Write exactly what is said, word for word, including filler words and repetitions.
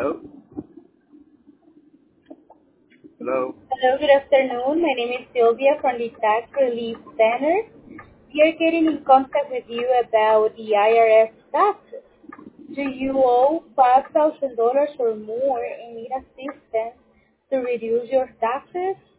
Hello? Hello? Hello, good afternoon. My name is Sylvia from the Tax Relief Center. We are getting in contact with you about the I R S taxes. Do you owe five thousand dollars or more and need assistance to reduce your taxes?